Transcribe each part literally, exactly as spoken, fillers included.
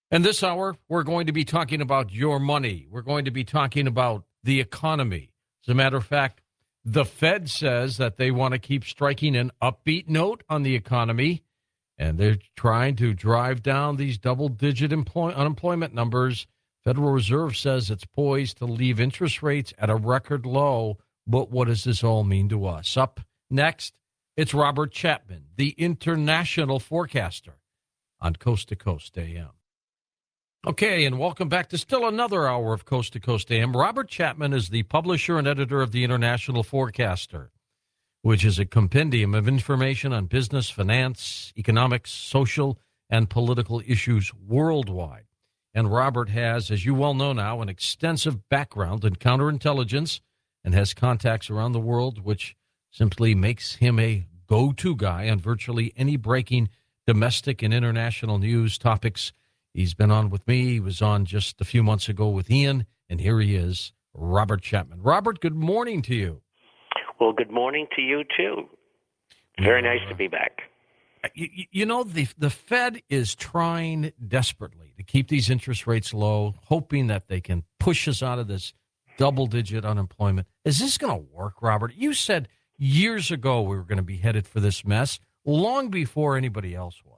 And this hour, we're going to be talking about your money. We're going to be talking about the economy. As a matter of fact, the Fed says that they want to keep striking an upbeat note on the economy, and they're trying to drive down these double-digit employ- unemployment numbers. Federal Reserve says it's poised to leave interest rates at a record low. But what does this all mean to us? Up next, it's Robert Chapman, the international forecaster on Coast to Coast A M. Okay, and welcome back to still another hour of Coast to Coast A M. Robert Chapman is the publisher and editor of the International Forecaster, which is a compendium of information on business, finance, economics, social, and political issues worldwide. And Robert has, as you well know now, an extensive background in counterintelligence and has contacts around the world, which simply makes him a go-to guy on virtually any breaking domestic and international news topics. He's been on with me. He was on just a few months ago with Ian, and here he is, Robert Chapman. Robert, good morning to you. Well, good morning to you, too. Very nice to be back. You, you know, the, the Fed is trying desperately to keep these interest rates low, hoping that they can push us out of this double-digit unemployment. Is this going to work, Robert? You said years ago we were going to be headed for this mess, long before anybody else was.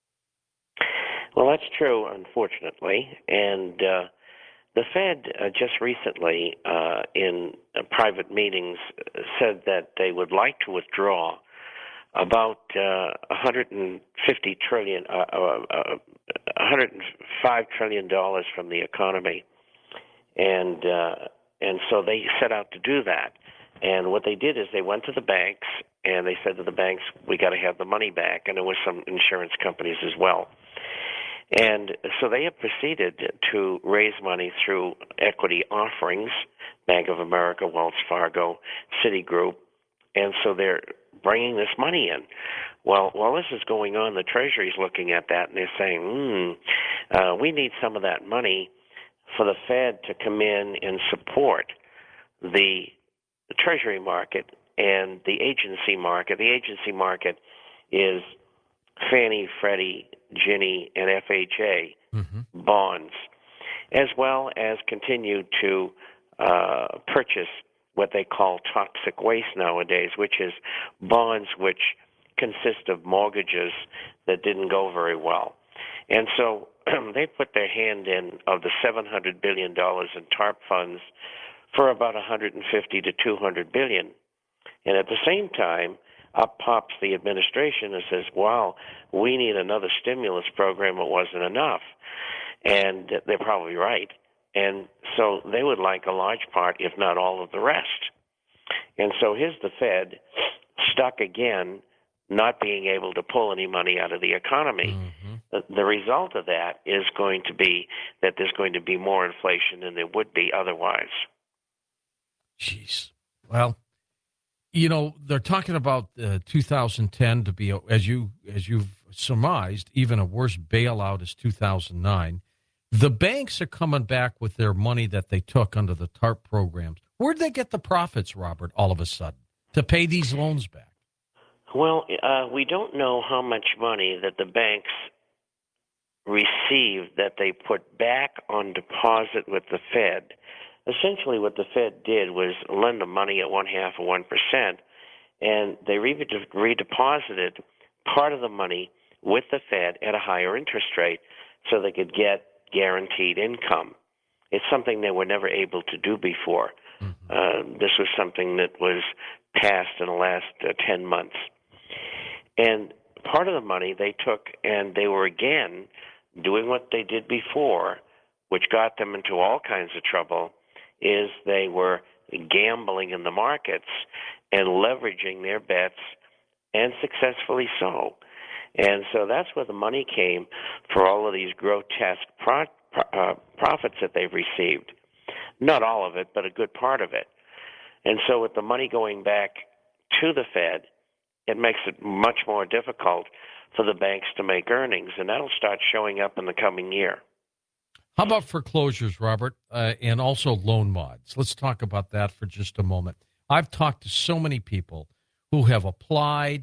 Well, that's true, unfortunately. And uh, the Fed uh, just recently, uh, in uh, private meetings, said that they would like to withdraw about uh, one hundred fifty trillion, uh, uh, uh, one hundred five trillion dollars from the economy, and uh, and so they set out to do that. And what they did is they went to the banks and they said to the banks, "We got to have the money back," and there were some insurance companies as well. And so they have proceeded to raise money through equity offerings, Bank of America, Wells Fargo, Citigroup, and so they're bringing this money in. Well, while this is going on, the Treasury's looking at that, and they're saying, hmm, uh, we need some of that money for the Fed to come in and support the, the Treasury market and the agency market. The agency market is Fannie, Freddie, Ginnie, and F H A mm-hmm. bonds, as well as continue to uh, purchase what they call toxic waste nowadays, which is bonds which consist of mortgages that didn't go very well. And so they put their hand in of the seven hundred billion dollars in TARP funds for about one hundred fifty to two hundred billion dollars. And at the same time, up pops the administration and says, wow, we need another stimulus program. It wasn't enough. And they're probably right. And so they would like a large part, if not all of the rest. And so here's the Fed stuck again, not being able to pull any money out of the economy. Mm-hmm. The, the result of that is going to be that there's going to be more inflation than there would be otherwise. Jeez. Well, you know, they're talking about uh, two thousand ten to be, as you as you've surmised, even a worse bailout as two thousand nine. The banks are coming back with their money that they took under the TARP programs. Where'd they get the profits, Robert, all of a sudden, to pay these loans back? Well, uh, we don't know how much money that the banks received that they put back on deposit with the Fed. Essentially, what the Fed did was lend them money at one half of one percent, and they re- redeposited part of the money with the Fed at a higher interest rate so they could get guaranteed income. It's something they were never able to do before. Mm-hmm. Uh, this was something that was passed in the last uh, ten months. And part of the money they took, and they were again doing what they did before, which got them into all kinds of trouble, is they were gambling in the markets and leveraging their bets, and successfully so. And so that's where the money came for all of these grotesque pro- uh, profits that they've received. Not all of it, but a good part of it. And so with the money going back to the Fed, it makes it much more difficult for the banks to make earnings, and that'll start showing up in the coming year. How about foreclosures, Robert, uh, and also loan mods? Let's talk about that for just a moment. I've talked to so many people who have applied.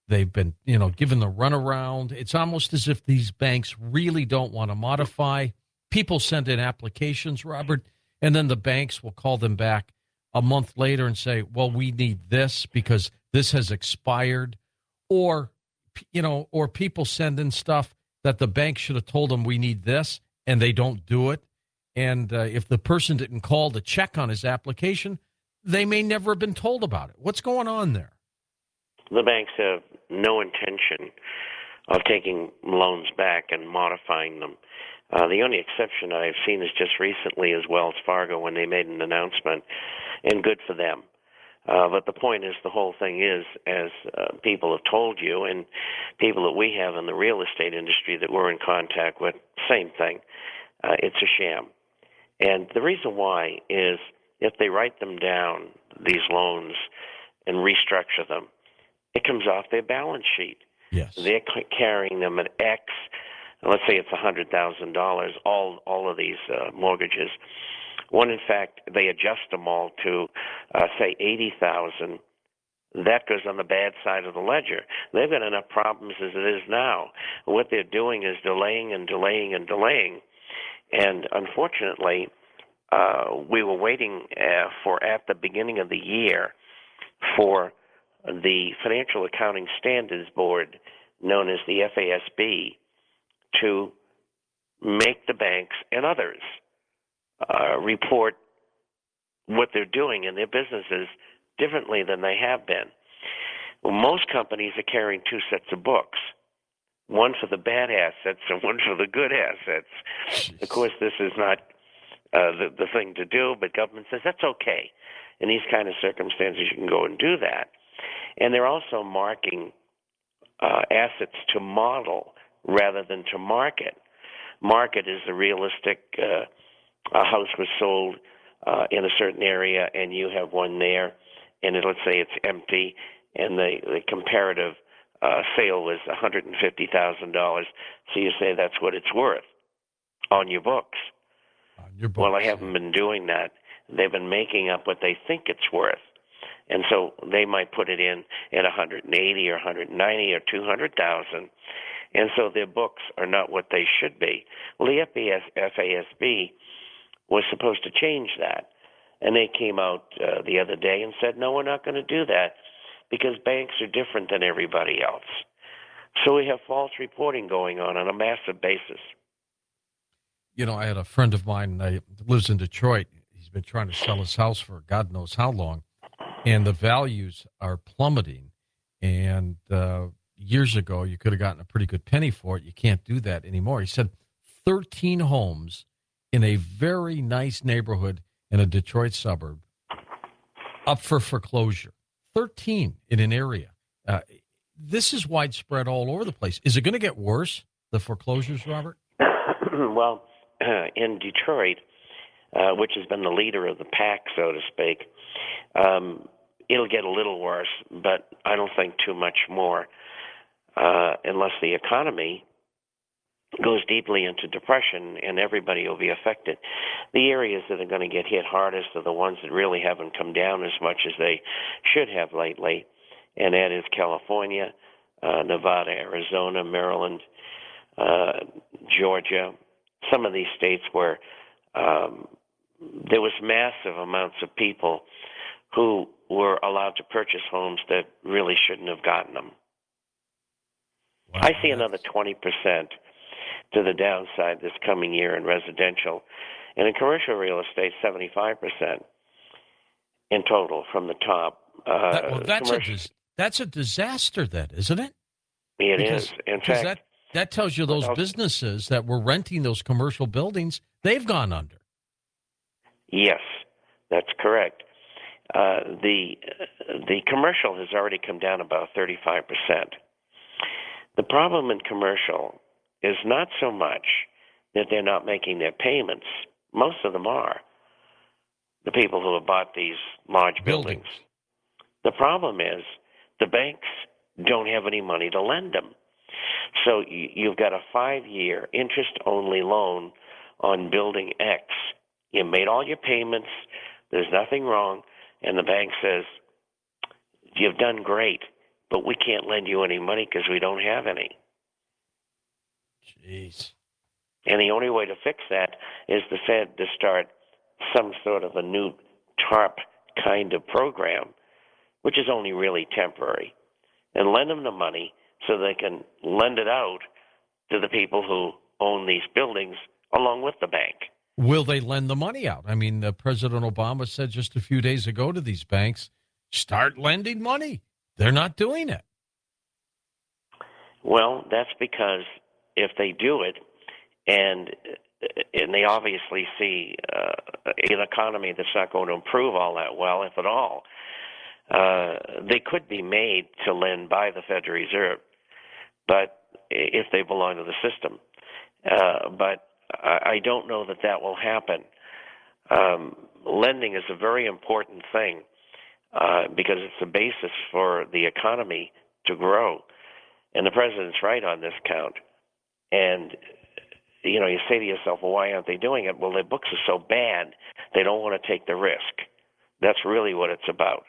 They've been, you know, given the runaround. It's almost as if these banks really don't want to modify. People send in applications, Robert, and then the banks will call them back a month later and say, well, we need this because this has expired. Or, you know, or people send in stuff that the bank should have told them we need this, and they don't do it. And uh, if the person didn't call to check on his application, they may never have been told about it. What's going on there? The banks have no intention of taking loans back and modifying them. Uh, the only exception I've seen is just recently is Wells Fargo when they made an announcement, and good for them. Uh, but the point is, the whole thing is, as uh, people have told you, and people that we have in the real estate industry that we're in contact with, same thing. Uh, it's a sham. And the reason why is if they write them down, these loans, and restructure them, it comes off their balance sheet. Yes. They're carrying them at X. Let's say it's one hundred thousand dollars, all all of these uh, mortgages. When, in fact, they adjust them all to, uh, say, eighty thousand dollars, that goes on the bad side of the ledger. They've got enough problems as it is now. What they're doing is delaying and delaying and delaying. And unfortunately, uh, we were waiting uh, for, at the beginning of the year, for the Financial Accounting Standards Board, known as the F A S B, to make the banks and others uh, report what they're doing in their businesses differently than they have been. Well, most companies are carrying two sets of books, one for the bad assets and one for the good assets. Jeez. Of course, this is not uh, the, the thing to do, but government says that's okay. In these kind of circumstances, you can go and do that. And they're also marking uh, assets to model rather than to market. Market is the realistic, uh, a house was sold uh, in a certain area and you have one there, and it, let's say it's empty, and the, the comparative uh, sale was one hundred fifty thousand dollars, so you say that's what it's worth on your books. On your books. Well, I haven't been doing that. They've been making up what they think it's worth. And so they might put it in at one hundred eighty or one hundred ninety or two hundred thousand, and so their books are not what they should be. Well, the F A S B was supposed to change that, and they came out uh, the other day and said, no, we're not going to do that because banks are different than everybody else. So we have false reporting going on on a massive basis. You know, I had a friend of mine uh, lives in Detroit. He's been trying to sell his house for God knows how long. And the values are plummeting. And uh, years ago, you could have gotten a pretty good penny for it. You can't do that anymore. He said thirteen homes in a very nice neighborhood in a Detroit suburb up for foreclosure. thirteen in an area. Uh, this is widespread all over the place. Is it going to get worse, the foreclosures, Robert? Well, uh, in Detroit, uh, which has been the leader of the pack, so to speak, um, it'll get a little worse, but I don't think too much more, uh, unless the economy goes deeply into depression and everybody will be affected. The areas that are going to get hit hardest are the ones that really haven't come down as much as they should have lately, and that is California, uh, Nevada, Arizona, Maryland, uh, Georgia, some of these states where um, there was massive amounts of people who were allowed to purchase homes that really shouldn't have gotten them. Wow, I see another twenty percent to the downside this coming year in residential, and in commercial real estate, seventy-five percent in total from the top. Uh, that, well, that's a dis- that's a disaster, then, isn't it? It because, is. In because fact, that that tells you those well, businesses that were renting those commercial buildings, they've gone under. Yes, that's correct. Uh, the the commercial has already come down about thirty-five percent. The problem in commercial is not so much that they're not making their payments. Most of them are, the people who have bought these large buildings. buildings. The problem is the banks don't have any money to lend them. So you've got a five-year interest-only loan on building X. You made all your payments. There's nothing wrong. And the bank says, you've done great, but we can't lend you any money because we don't have any. Jeez. And the only way to fix that is the Fed to start some sort of a new TARP kind of program, which is only really temporary, and lend them the money so they can lend it out to the people who own these buildings along with the bank. Will they lend the money out? I mean, uh, President Obama said just a few days ago to these banks, start lending money. They're not doing it. Well, that's because if they do it, and and they obviously see uh, an economy that's not going to improve all that well, if at all, uh, they could be made to lend by the Federal Reserve, but if they belong to the system. Uh, but I, I don't know that that will happen. Um, lending is a very important thing uh, because it's the basis for the economy to grow. And the president's right on this count. And, you know, you say to yourself, well, why aren't they doing it? Well, their books are so bad, they don't want to take the risk. That's really what it's about.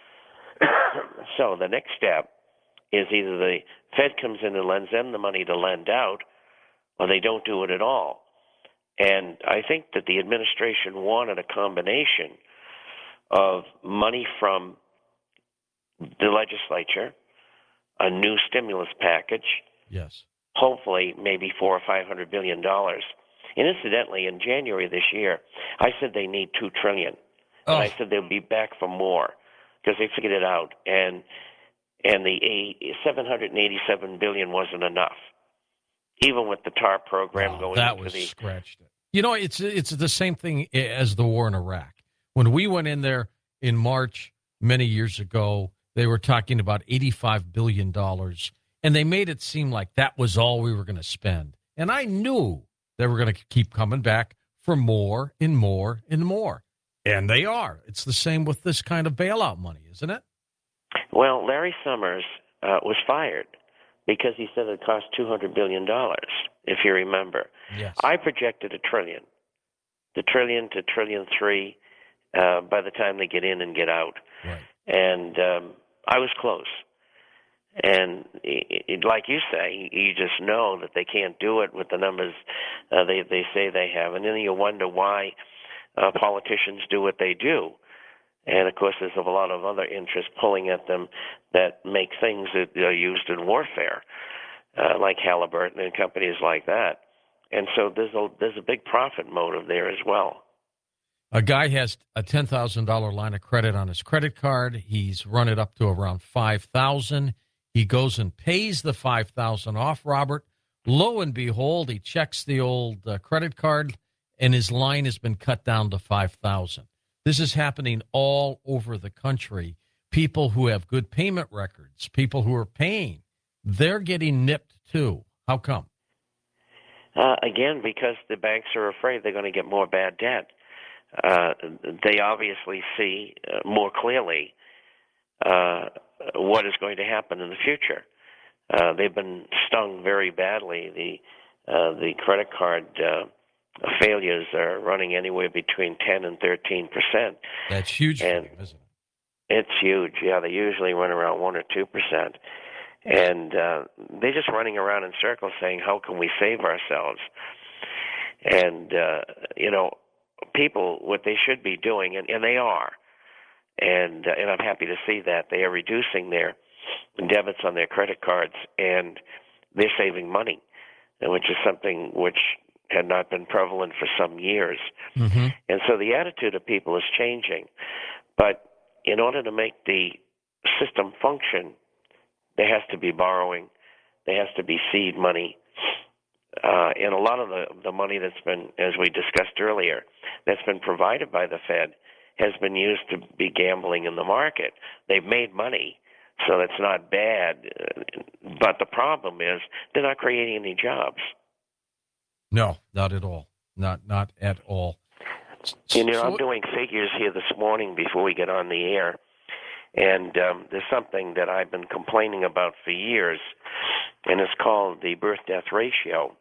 So the next step is either the Fed comes in and lends them the money to lend out, or they don't do it at all. And I think that the administration wanted a combination of money from the legislature, a new stimulus package, yes, hopefully maybe four or five hundred billion dollars. And incidentally, in January this year, I said they need two trillion, oh. and I said they'll be back for more because they figured it out. And and the seven hundred eighty-seven billion wasn't enough, even with the TARP program wow, going that into was the scratched it. You know, it's it's the same thing as the war in Iraq. When we went in there in March many years ago, they were talking about eighty-five billion dollars, and they made it seem like that was all we were going to spend. And I knew they were going to keep coming back for more and more and more. And they are. It's the same with this kind of bailout money, isn't it? Well, Larry Summers uh, was fired because he said it cost two hundred billion dollars, if you remember. Yes. I projected a trillion, the trillion to trillion three uh, by the time they get in and get out. Right. And um, I was close. And it, it, like you say, you just know that they can't do it with the numbers uh, they, they say they have. And then you wonder why uh, politicians do what they do. And, of course, there's a lot of other interests pulling at them that make things that are used in warfare, uh, like Halliburton and companies like that. And so there's a, there's a big profit motive there as well. A guy has a ten thousand dollars line of credit on his credit card. He's run it up to around five thousand dollars. He goes and pays the five thousand dollars off, Robert. Lo and behold, he checks the old uh, credit card, and his line has been cut down to five thousand dollars. This is happening all over the country. People who have good payment records, people who are paying, they're getting nipped too. How come? Uh, again, because the banks are afraid they're going to get more bad debt. Uh, they obviously see uh, more clearly uh, what is going to happen in the future. Uh, they've been stung very badly. The uh, the credit card uh, failures are running anywhere between ten and thirteen percent. That's huge, and for them, isn't it? It's huge. Yeah, they usually run around one or two percent, and uh, they're just running around in circles saying, "How can we save ourselves?" And uh, you know, people, what they should be doing, and, and they are, and uh, and I'm happy to see that they are reducing their debits on their credit cards, and they're saving money, which is something which had not been prevalent for some years. Mm-hmm. And so the attitude of people is changing. But in order to make the system function, there has to be borrowing, there has to be seed money, uh, and a lot of the, the money that's been, as we discussed earlier, that's been provided by the Fed has been used to be gambling in the market. They've made money, so that's not bad. But the problem is they're not creating any jobs. No, not at all. Not not at all. You know, So- I'm doing figures here this morning before we get on the air, and um, there's something that I've been complaining about for years, and it's called the birth-death ratio.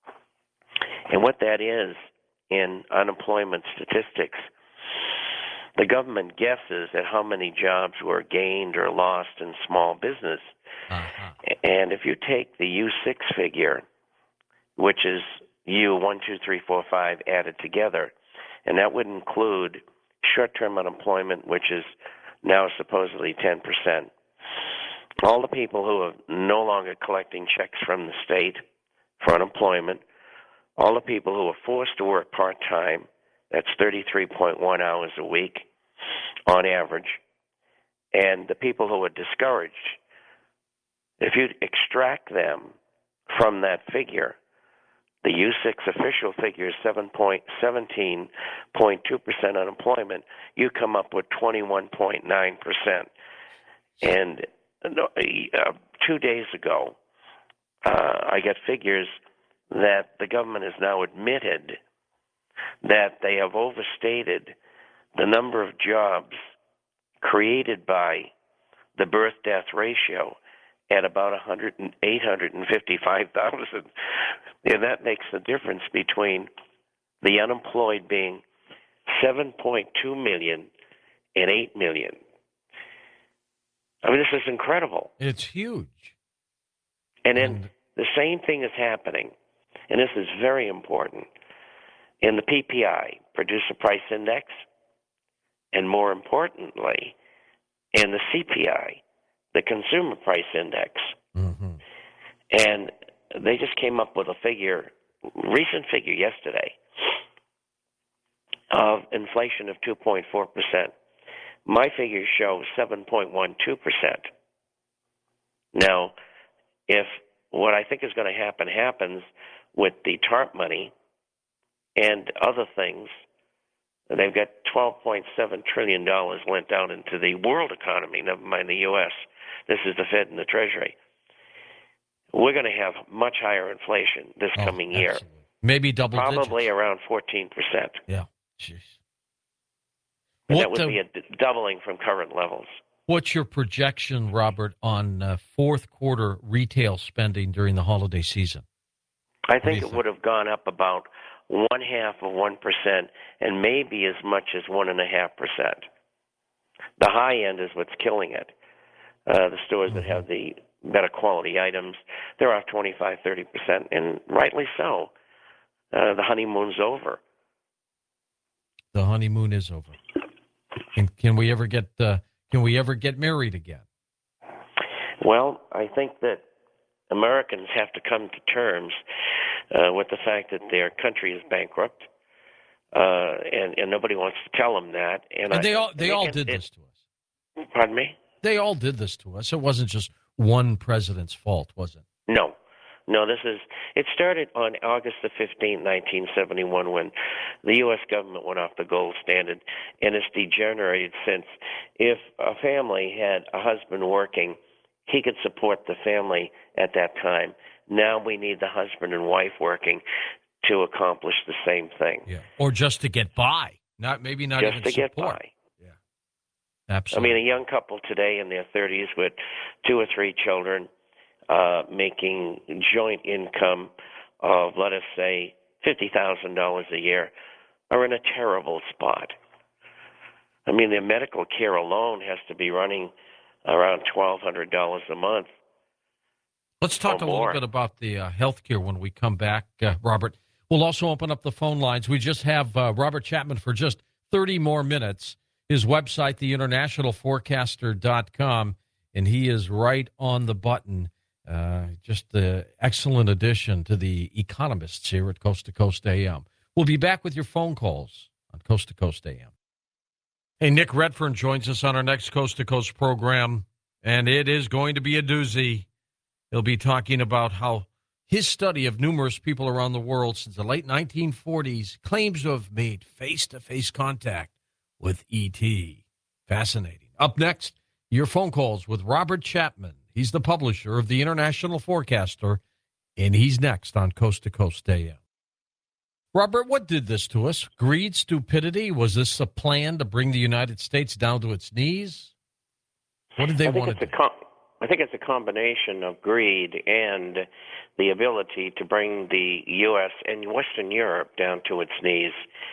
And what that is in unemployment statistics the government guesses at how many jobs were gained or lost in small business. Uh-huh. And if you take the U six figure, which is U one, two, three, four, five added together, and that would include short-term unemployment, which is now supposedly ten percent. All the people who are no longer collecting checks from the state for unemployment, all the people who are forced to work part-time, that's thirty-three point one hours a week on average, and the people who are discouraged, if you extract them from that figure, the U six official figure is seven point, seventeen point two percent unemployment, you come up with twenty-one point nine percent. And uh, two days ago, uh, I got figures that the government has now admitted that they have overstated the number of jobs created by the birth-death ratio at about one hundred, eight hundred fifty-five thousand. And that makes the difference between the unemployed being seven point two million and eight million. I mean, this is incredible. It's huge. And then And the same thing is happening, and this is very important, in the P P I, Producer Price Index, and more importantly, in the C P I, the Consumer Price Index. mm-hmm. And they just came up with a figure, recent figure yesterday, of inflation of two point four percent. My figures show seven point one two percent. Now, if what I think is going to happen happens with the TARP money and other things, they've got twelve point seven trillion dollars lent out into the world economy, never mind the U S. This is the Fed and the Treasury. We're going to have much higher inflation this Oh, coming year. absolutely. Maybe double Probably digits. around fourteen percent. Yeah. Jeez. And What that would the- be a d- doubling from current levels. What's your projection, Robert, on uh, fourth quarter retail spending during the holiday season? I do you think it think? would have gone up about one half of one percent, and maybe as much as one and a half percent. The high end is what's killing it. Uh, the stores Mm-hmm. that have the better quality items, they're off twenty-five, thirty percent, and rightly so. Uh, the honeymoon's over. The honeymoon is over. And can we ever get uh, can we ever get married again? Well, I think that Americans have to come to terms uh, with the fact that their country is bankrupt, uh, and, and nobody wants to tell them that. And, And I, they all they all can- did it- this to us. Pardon me? They all did this to us. It wasn't just one president's fault, was it? No. No, this is, it started on August the fifteenth, nineteen seventy-one, when the U S government went off the gold standard, and it's degenerated since. If a family had a husband working, he could support the family at that time. Now we need the husband and wife working to accomplish the same thing. Yeah. Or just to get by. Not maybe not just even to get support. by. I Absolutely. mean, a young couple today in their thirties with two or three children, uh, making joint income of, let us say, fifty thousand dollars a year, are in a terrible spot. I mean, their medical care alone has to be running around twelve hundred dollars a month. Let's talk or a little more. bit about the uh, health care when we come back, uh, Robert. We'll also open up the phone lines. We just have uh, Robert Chapman for just thirty more minutes. His website, the international forecaster dot com, and he is right on the button. Uh, just an excellent addition to the economists here at Coast to Coast A M. We'll be back with your phone calls on Coast to Coast A M. Hey, Nick Redfern joins us on our next Coast to Coast program, and it is going to be a doozy. He'll be talking about how his study of numerous people around the world since the late nineteen forties claims to have made face-to-face contact with E T. Fascinating. Up next, your phone calls with Robert Chapman. He's the publisher of the International Forecaster, and he's next on Coast to Coast A M. Robert, what did this to us? Greed, stupidity? Was this a plan to bring the United States down to its knees? What did they I think want it's to a do? com- I think it's a combination of greed and the ability to bring the U S and Western Europe down to its knees.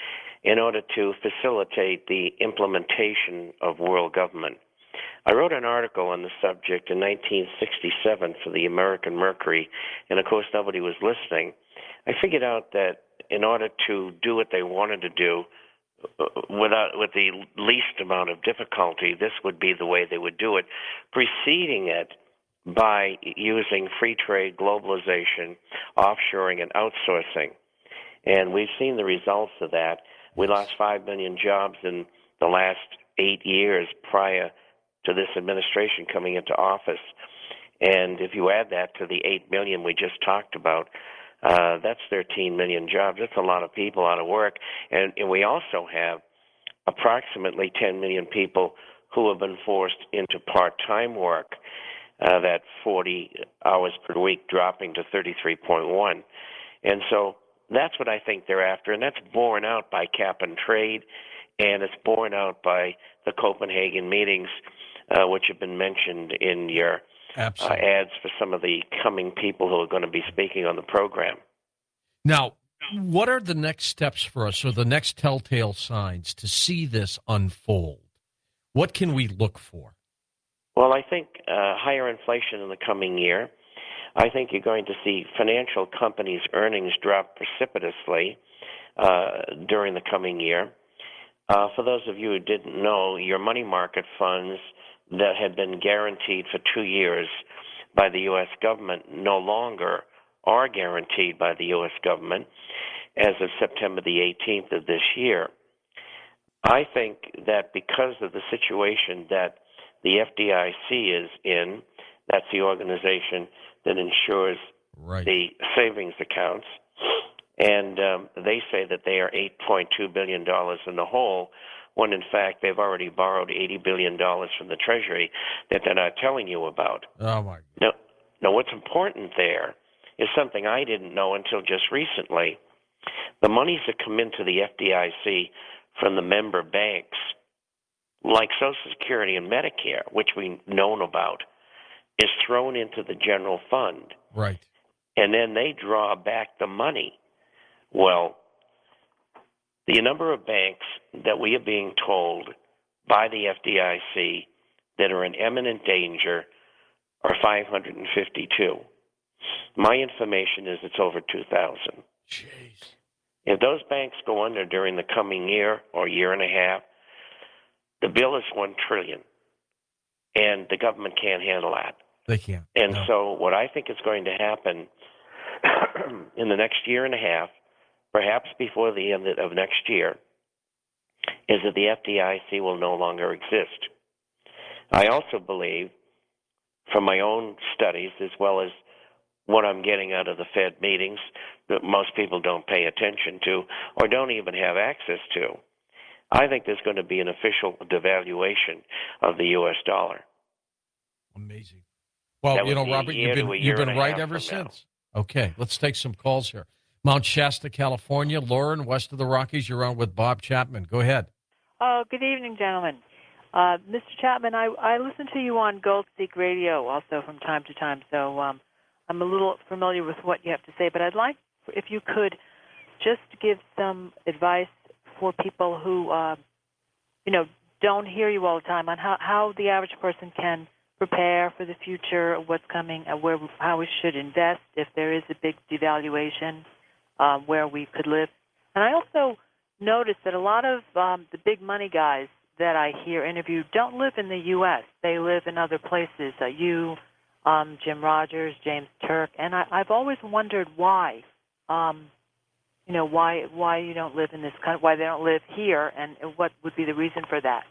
in order to facilitate the implementation of world government. I wrote an article on the subject in nineteen sixty-seven for the American Mercury, and of course nobody was listening. I figured out that in order to do what they wanted to do uh, without with the least amount of difficulty, this would be the way they would do it, preceding it by using free trade, globalization, offshoring, and outsourcing. And we've seen the results of that. We lost five million jobs in the last eight years prior to this administration coming into office. And if you add that to the eight million we just talked about, uh, that's thirteen million jobs. That's a lot of people out of work. And, and we also have approximately ten million people who have been forced into part-time work, uh, that forty hours per week dropping to thirty-three point one. And so that's what I think they're after, and that's borne out by cap and trade, and it's borne out by the Copenhagen meetings, uh, which have been mentioned in your uh, ads for some of the coming people who are going to be speaking on the program. Now, what are the next steps for us, or the next telltale signs to see this unfold? What can we look for? Well, I think uh, higher inflation in the coming year. I think you're going to see financial companies' earnings drop precipitously uh, during the coming year. Uh, for those of you who didn't know, your money market funds that had been guaranteed for two years by the U S government no longer are guaranteed by the U S government as of September the eighteenth of this year. I think that because of the situation that the F D I C is in, that's the organization that ensures right. the savings accounts, and um, they say that they are eight point two billion dollars in the hole, when in fact they've already borrowed eighty billion dollars from the Treasury that they're not telling you about. Oh, my God. Now, now, what's important there is something I didn't know until just recently. The monies that come into the F D I C from the member banks, like Social Security and Medicare, which we've known about, is thrown into the general fund. Right. And then they draw back the money. Well, the number of banks that we are being told by the F D I C that are in imminent danger are five hundred fifty-two. My information is it's over two thousand. Jeez. If those banks go under during the coming year or year and a half, the bill is one trillion dollars, and the government can't handle that. They can't. And no. so what I think is going to happen in the next year and a half, perhaps before the end of next year, is that the F D I C will no longer exist. I also believe, from my own studies as well as what I'm getting out of the Fed meetings that most people don't pay attention to or don't even have access to, I think there's going to be an official devaluation of the U S dollar. Amazing. Well, you know, Robert, you've been you've been right ever since. Now. Okay, let's take some calls here. Mount Shasta, California. Lauren, west of the Rockies, you're on with Bob Chapman. Go ahead. Oh, good evening, gentlemen. Uh, Mister Chapman, I, I listen to you on Gold Seek Radio also from time to time, so um, I'm a little familiar with what you have to say, but I'd like, if you could, just give some advice for people who, uh, you know, don't hear you all the time on how, how the average person can prepare for the future, what's coming, uh, where how we should invest if there is a big devaluation, uh, where we could live. And I also noticed that a lot of um, the big money guys that I hear interviewed don't live in the U S They live in other places. Uh, you, um, Jim Rogers, James Turk, and I, I've always wondered why. Um, you know, why why you don't live in this country, why they don't live here, and what would be the reason for that?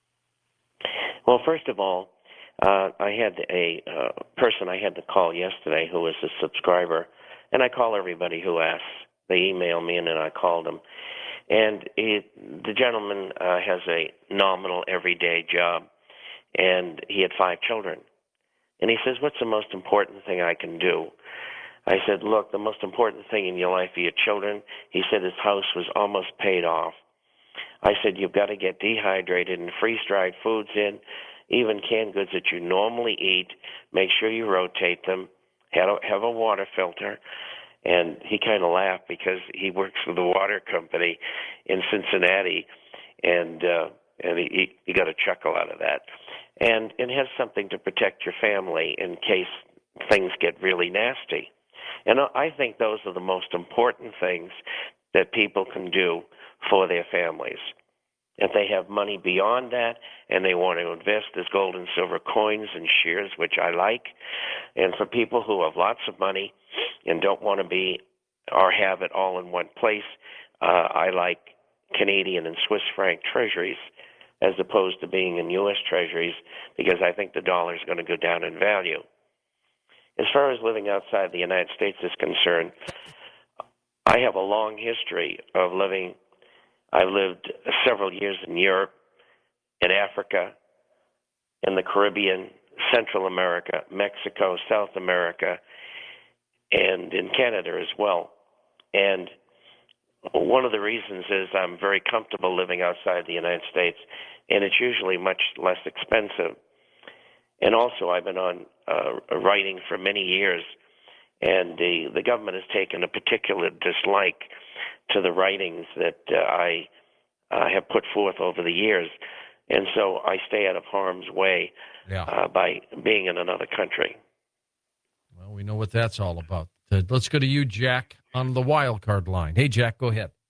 Well, first of all, uh, I had a uh, person I had to call yesterday who was a subscriber, and I call everybody who asks. They email me, and then I called them. And he, the gentleman uh, has a nominal everyday job, and he had five children. And he says, what's the most important thing I can do? I said, look, the most important thing in your life are your children. He said his house was almost paid off. I said, you've got to get dehydrated and freeze-dried foods in, even canned goods that you normally eat. Make sure you rotate them. Have a, have a water filter. And he kind of laughed because he works for the water company in Cincinnati, and uh, and he, he got a chuckle out of that. And it has something to protect your family in case things get really nasty. And I think those are the most important things that people can do for their families. If they have money beyond that and they want to invest, there's gold and silver coins and shares, which I like. And for people who have lots of money and don't want to be or have it all in one place, uh, I like Canadian and Swiss franc treasuries as opposed to being in U S treasuries, because I think the dollar is going to go down in value. As far as living outside the United States is concerned, I have a long history of living. I've lived several years in Europe, in Africa, in the Caribbean, Central America, Mexico, South America, and in Canada as well. And one of the reasons is I'm very comfortable living outside the United States, and it's usually much less expensive. And also, I've been on uh, writing for many years, and the, the government has taken a particular dislike to the writings that uh, I uh, have put forth over the years. And so I stay out of harm's way yeah. uh, by being in another country. Well, we know what that's all about. Uh, let's go to you, Jack, on the wild card line. Hey, Jack, go ahead.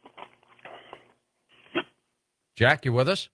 Jack, you with us?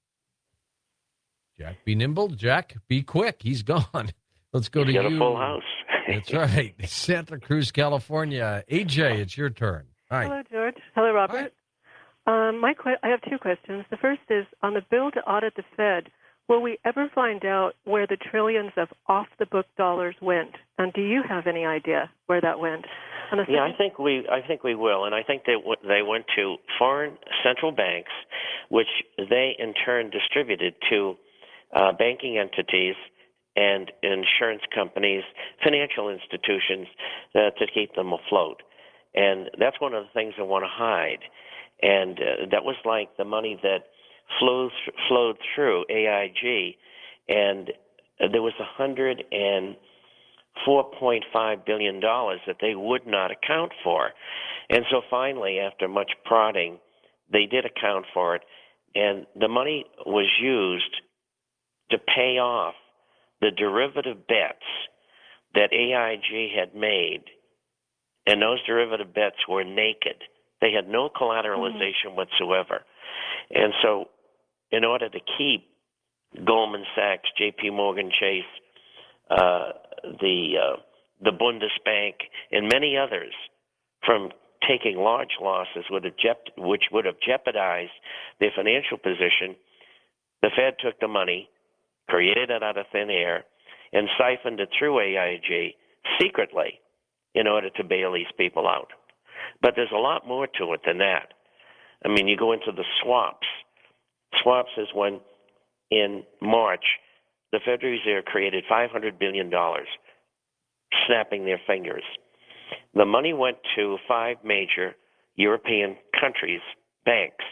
Jack, be nimble. Jack, be quick. He's gone. Let's go He's to got you. a full house. That's right. Santa Cruz, California. A J, it's your turn. Hi. Hello, George. Hello, Robert. Um, my que- I have two questions. The first is, on the bill to audit the Fed, will we ever find out where the trillions of off-the-book dollars went? And do you have any idea where that went? And the Yeah, second- I think we, I think we will, and I think they w- they went to foreign central banks, which they in turn distributed to uh, banking entities and insurance companies, financial institutions, uh, to keep them afloat. And that's one of the things they want to hide. And uh, that was like the money that flows flowed through A I G, and uh, there was a hundred and four point five billion dollars that they would not account for. And so finally, after much prodding, they did account for it, and the money was used to pay off the derivative bets that A I G had made, and those derivative bets were naked. They had no collateralization mm-hmm. whatsoever. And so in order to keep Goldman Sachs, J P Morgan Chase, uh, the uh, the Bundesbank, and many others from taking large losses would have jeop- which would have jeopardized their financial position, the Fed took the money, created it out of thin air, and siphoned it through A I G secretly in order to bail these people out. But there's a lot more to it than that. I mean, you go into the swaps. Swaps is when, in March, the Federal Reserve created five hundred billion dollars, snapping their fingers. The money went to five major European countries' banks.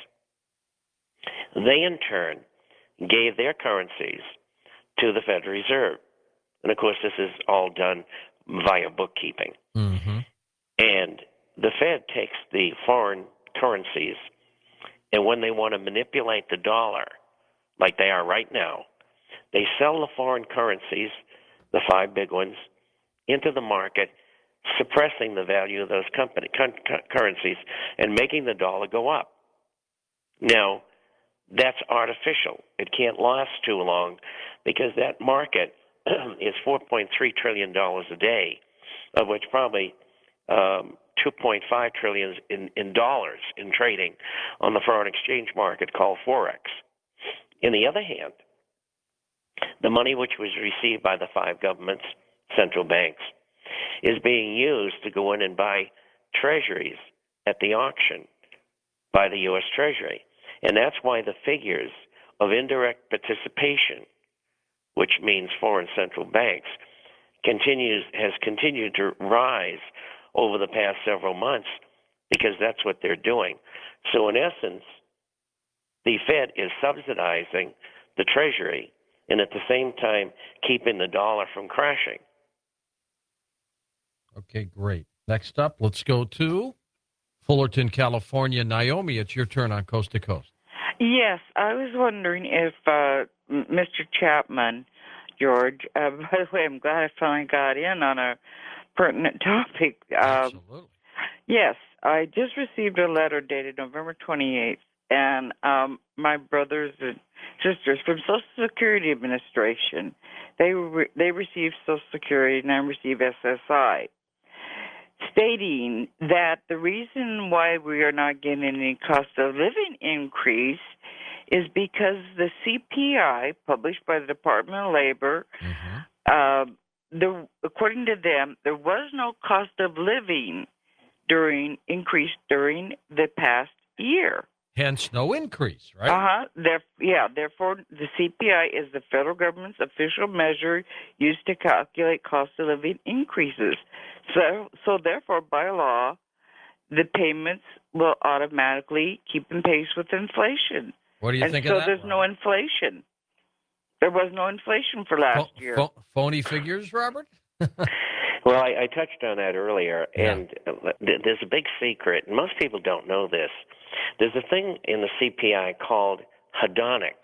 They, in turn, gave their currencies to the Federal Reserve. And, of course, this is all done via bookkeeping. Mm-hmm. And the Fed takes the foreign currencies, and when they want to manipulate the dollar, like they are right now, they sell the foreign currencies, the five big ones, into the market, suppressing the value of those company, con- currencies and making the dollar go up. Now, that's artificial. It can't last too long because that market is four point three trillion dollars a day, of which probably um, two point five trillion dollars in, in dollars in trading on the foreign exchange market called Forex. On the other hand, the money which was received by the five governments, central banks, is being used to go in and buy treasuries at the auction by the U S Treasury. And that's why the figures of indirect participation, which means foreign central banks, continues has continued to rise over the past several months because that's what they're doing. So in essence, the Fed is subsidizing the Treasury and at the same time keeping the dollar from crashing. Okay, great. Next up, let's go to Fullerton, California. Naomi, it's your turn on Coast to Coast. Yes, I was wondering if uh, Mister Chapman, George, uh, by the way, I'm glad I finally got in on a pertinent topic. Um, Absolutely. Yes, I just received a letter dated November twenty-eighth, and um, my brothers and sisters from Social Security Administration, they re- they received Social Security and I received S S I, stating that the reason why we are not getting any cost of living increase is because the C P I, published by the Department of Labor, Mm-hmm. uh, the, according to them, there was no cost of living during increase during the past year. Hence, no increase, right? Uh-huh. There, yeah, therefore, the C P I is the federal government's official measure used to calculate cost of living increases. So, so therefore, by law, the payments will automatically keep in pace with inflation. What do you and think so of that? there's no Robert? inflation. There was no inflation for last Pho- year. pho- phony figures, Robert? Well, I, I touched on that earlier, Yeah. and uh, th- there's a big secret, and most people don't know this. There's a thing in the C P I called hedonics,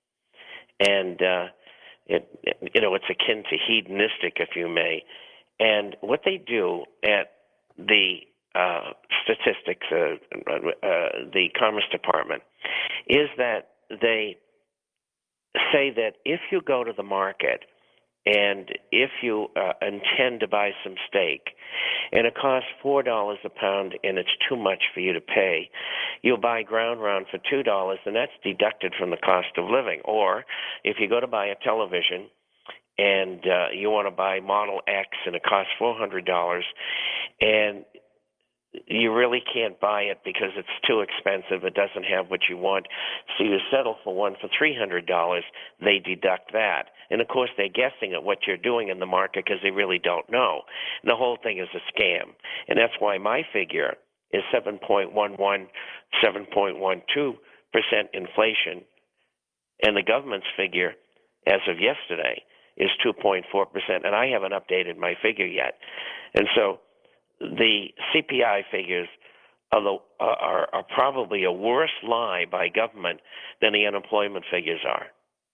and uh, it, it, you know, it's akin to hedonistic, if you may. And what they do at the uh, statistics, uh, uh, the Commerce Department, is that they say that if you go to the market and if you uh, intend to buy some steak and it costs four dollars a pound and it's too much for you to pay, you'll buy ground round for two dollars and that's deducted from the cost of living. Or if you go to buy a television and uh, you want to buy Model X and it costs four hundred dollars and you really can't buy it because it's too expensive, it doesn't have what you want, so you settle for one for three hundred dollars, they deduct that. And, of course, they're guessing at what you're doing in the market because they really don't know. And the whole thing is a scam. And that's why my figure is seven point one one, seven point one two percent inflation, and the government's figure, as of yesterday, is two point four percent. And I haven't updated my figure yet. And so the C P I figures are, the, are, are probably a worse lie by government than the unemployment figures are.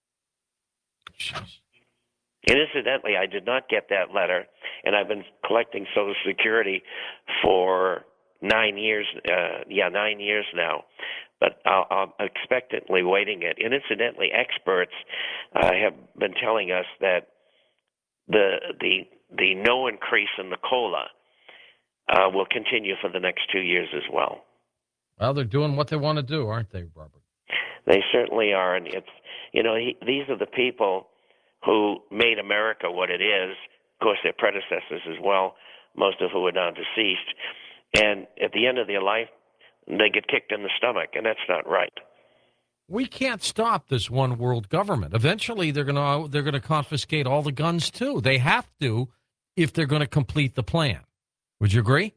Jeez. And incidentally, I did not get that letter, and I've been collecting Social Security for nine years. Uh, yeah, nine years now. But I'll, I'm expectantly waiting it. And incidentally, experts uh, have been telling us that the the the no increase in the COLA Uh, will continue for the next two years as well. Well, they're doing what they want to do, aren't they, Robert? They certainly are, and it's you know he, these are the people who made America what it is. Of course, their predecessors as well, most of who are now deceased. And at the end of their life, they get kicked in the stomach, and that's not right. We can't stop this one world government. Eventually, they're going to they're going to confiscate all the guns too. They have to, if they're going to complete the plan. Would you agree?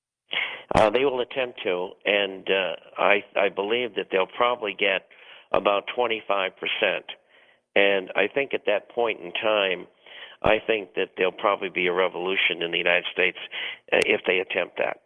Uh, they will attempt to, and uh, I, I believe that they'll probably get about twenty-five percent. And I think at that point in time, I think that there'll probably be a revolution in the United States uh, if they attempt that.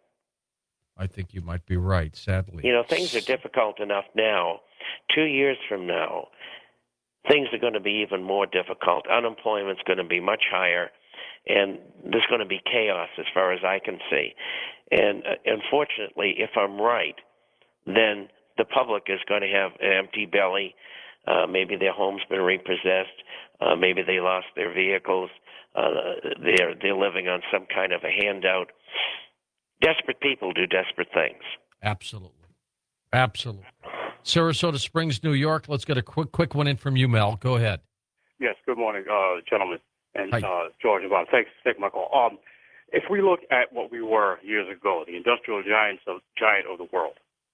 I think you might be right, sadly. You know, things are difficult enough now. Two years from now, things are going to be even more difficult. Unemployment's going to be much higher. And there's going to be chaos as far as I can see. And uh, unfortunately, if I'm right, then the public is going to have an empty belly. Uh, maybe their home's been repossessed. Uh, maybe they lost their vehicles. Uh, they're they're living on some kind of a handout. Desperate people do desperate things. Absolutely. Absolutely. Sarasota Springs, New York. Let's get a quick quick one in from you, Mel. Go ahead. Yes, good morning, uh, gentlemen. And Hi. uh, George and Bob, thanks for taking my call. Um, if we look at what we were years ago, the industrial giants of giant of the world,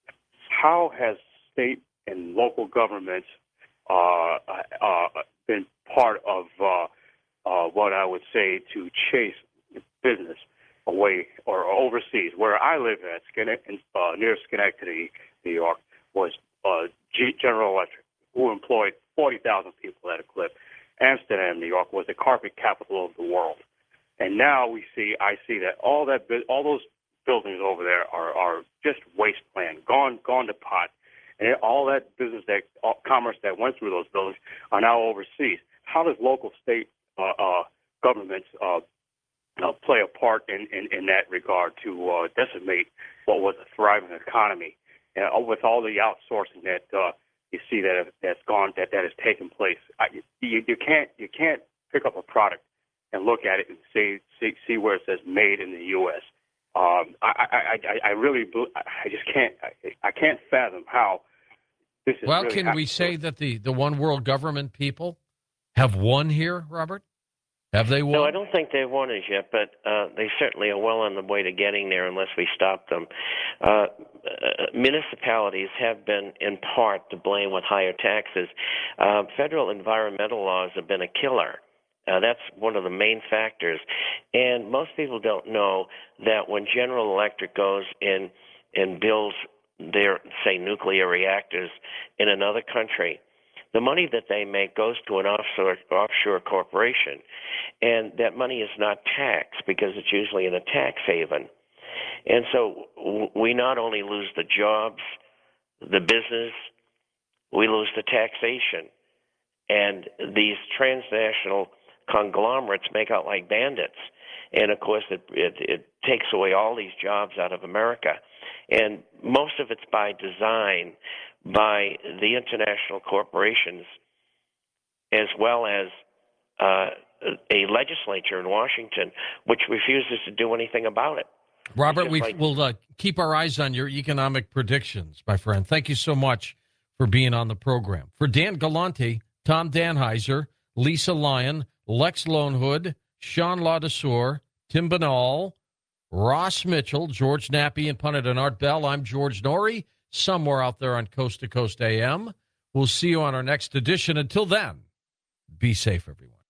how has state and local governments uh, uh, been part of uh, uh, what I would say to chase business away or overseas? Where I live at, Schenect- uh, near Schenectady, New York, was uh, G- General Electric, who employed forty thousand people at a clip. Amsterdam, New York, was the carpet capital of the world, and now we see, I see that all that, all those buildings over there are, are just wasteland, gone gone to pot. And all that business, that all commerce that went through those buildings are now overseas. How does local state uh, uh, governments uh, uh, play a part in, in, in that regard to uh, decimate what was a thriving economy? Uh, with all the outsourcing that uh, you see that that's gone, that that has taken place, I, you, you can't you can't pick up a product and look at it and see see, see where it says made in the U S. Um, I, I, I, I really, I just can't, I, I can't fathom how this is. Well, really can we say that the, the one world government people have won here, Robert? Have they won? No, I don't think they've won as yet, but uh, they certainly are well on the way to getting there unless we stop them. Uh, uh, municipalities have been, in part, to blame with higher taxes. Uh, federal environmental laws have been a killer. Uh, that's one of the main factors. And most people don't know that when General Electric goes in and builds their, say, nuclear reactors in another country, the money that they make goes to an offshore, offshore corporation. And that money is not taxed because it's usually in a tax haven. And so we not only lose the jobs, the business, we lose the taxation. And these transnational conglomerates make out like bandits. And, of course, it, it, it takes away all these jobs out of America. And most of it's by design by the international corporations as well as uh, a legislature in Washington which refuses to do anything about it. Robert, we like, will uh, keep our eyes on your economic predictions, my friend. Thank you so much for being on the program. For Dan Galante, Tom Danheiser, Lisa Lyon, Lex Lonehood, Sean Ladesseur, Tim Banal, Ross Mitchell, George Nappy, and pundit and Art Bell, I'm George Norrie, somewhere out there on Coast to Coast A M. We'll see you on our next edition. Until then, be safe, everyone.